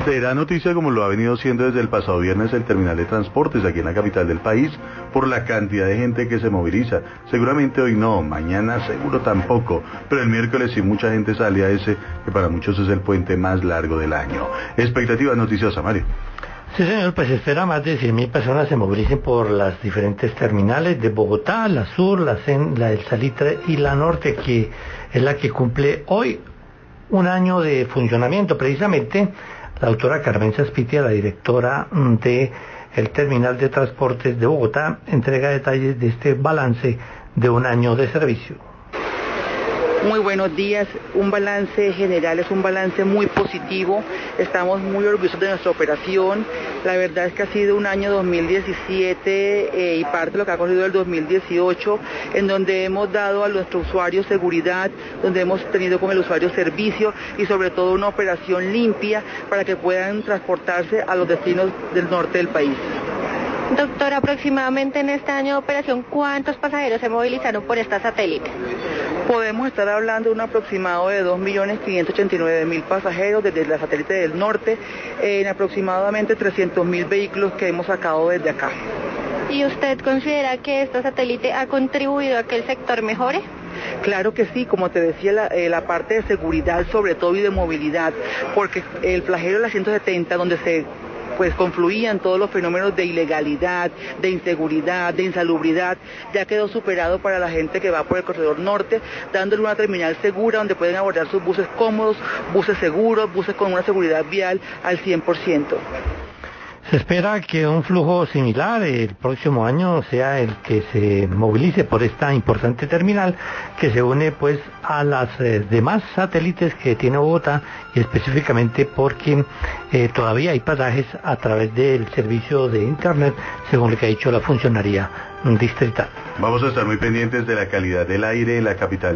Será noticia como lo ha venido siendo desde el pasado viernes el terminal de transportes aquí en la capital del país por la cantidad de gente que se moviliza. Seguramente hoy no, mañana seguro tampoco, pero el miércoles sí mucha gente sale a ese que para muchos es el puente más largo del año. Expectativas noticiosas, Mario. Sí, señor, pues espera más de 100.000 personas se movilicen por las diferentes terminales de Bogotá, la Sur, la del Salitre y la Norte, que es la que cumple hoy un año de funcionamiento. Precisamente, la doctora Carmen Saspitia, la directora de el Terminal de Transportes de Bogotá, entrega detalles de este balance de un año de servicio. Muy buenos días, un balance general, es un balance muy positivo, estamos muy orgullosos de nuestra operación, la verdad es que ha sido un año 2017 y parte de lo que ha corrido el 2018, en donde hemos dado a nuestros usuarios seguridad, donde hemos tenido con el usuario servicio y sobre todo una operación limpia para que puedan transportarse a los destinos del norte del país. Doctor, aproximadamente en este año de operación, ¿cuántos pasajeros se movilizaron por esta satélite? Podemos estar hablando de un aproximado de 2.589.000 pasajeros desde la satélite del norte, en aproximadamente 300.000 vehículos que hemos sacado desde acá. ¿Y usted considera que esta satélite ha contribuido a que el sector mejore? Claro que sí, como te decía, la parte de seguridad sobre todo y de movilidad, porque el flagelo de la 170, donde se confluían todos los fenómenos de ilegalidad, de inseguridad, de insalubridad, ya quedó superado para la gente que va por el corredor norte, dándole una terminal segura donde pueden abordar sus buses cómodos, buses seguros, buses con una seguridad vial al 100%. Se espera que un flujo similar el próximo año sea el que se movilice por esta importante terminal que se une pues a las demás satélites que tiene Bogotá, y específicamente porque todavía hay pasajes a través del servicio de internet, según lo que ha dicho la funcionaria distrital. Vamos a estar muy pendientes de la calidad del aire en la capital